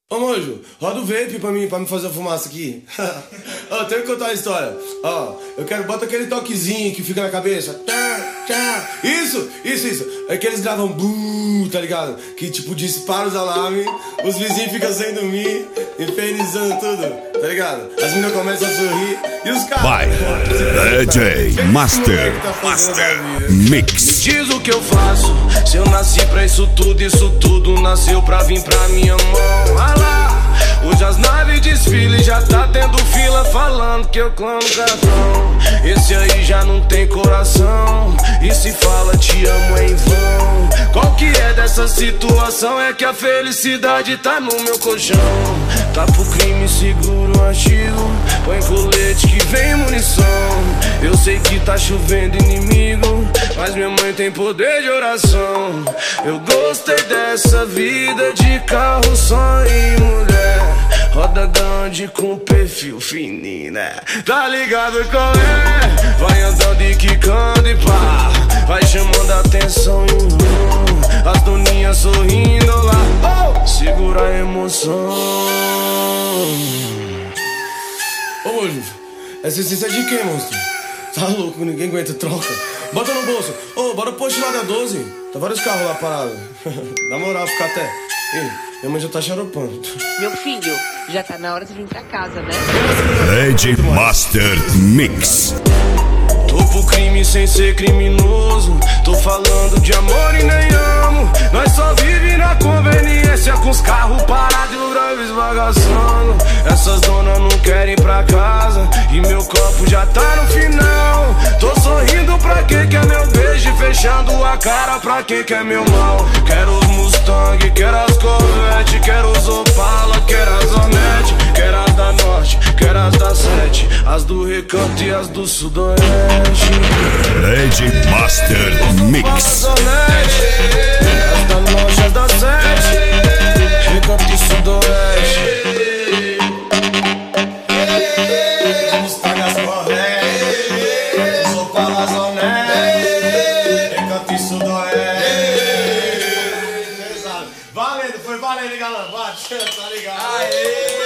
Ô Monjo, roda o vape pra me fazer a fumaça aqui. Ó, tenho que contar uma história. Ó, eu quero, bota aquele toquezinho que fica na cabeça. Isso. É que eles gravam tá ligado? Que tipo dispara os alarmes, os vizinhos ficam sem dormir, infernizando tudo, tá ligado? As meninas começam a sorrir e os caras. Vai, DJ Master Mix. Diz o que eu faço, se eu nasci pra isso tudo nasceu pra vir pra minha mão. Ah lá, hoje as naves desfile, já tá tendo fila falando que eu clamo cartão. Esse aí já não tem coração, e se fala te amo é em vão. Qual que é dessa situação? É que a felicidade tá no meu colchão. Tá pro crime, seguro artigo, põe colete que vem munição. Eu sei que tá chovendo inimigo, mas minha mãe tem poder de oração. Eu gostei dessa vida de carro, só e mulher, roda grande com perfil fininho, né? Tá ligado qual é? Vai andando e quicando e pá, vai chamando a atenção as doninhas sorrindo lá, oh, segura a emoção. Ô Monjo, essa essência é de quem, monstro? Tá louco, ninguém aguenta, troca. Bota no bolso. Ô, bora post lá da 12. Tá vários carros lá parados. Na moral, fica até. Ih, minha mãe já tá xaropando. Meu filho, já tá na hora de vir pra casa, né? DJ Master Mix. Tô pro crime sem ser criminoso, tô falando de amor e nem amo. Nós só vive na conveniência, com os carros parados e o drive esbagaçando. Essas donas não querem ir pra casa e meu copo já tá no final. Tô sorrindo pra quem quer meu beijo e fechando a cara pra quem quer meu mal. Quero os Mustang, quero as Corvette, quero os Opala, quero as Onete, quero as da Norte, quero as da Sete, as do Recanto e as do Sudoeste. DJ Master Mix. As da Norte, as da Sete, Recanto e Sudoeste. Mustang, as Corvette, Opala, as Onete, Recanto e Sudoeste. Valendo, foi valendo, galã. Bate, tá ligado? Aê!